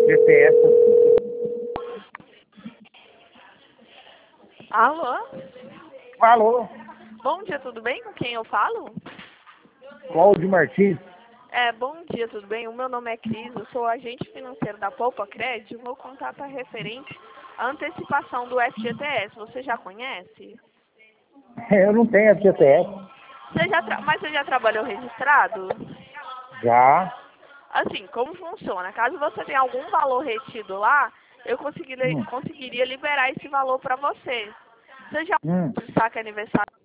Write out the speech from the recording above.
FGTS. Alô? Alô, Bom dia, tudo bem? Com quem eu falo? Cláudio Martins. Bom dia, tudo bem? O meu nome é Cris, eu sou agente financeiro da Poupa Crédito. O meu contato é referente à antecipação do FGTS. Você já conhece? Eu não tenho FGTS. Mas você já trabalhou registrado? Já. Assim, como funciona? Caso você tenha algum valor retido lá, eu conseguiria liberar esse valor para você. Você já Hum. sabe que é aniversário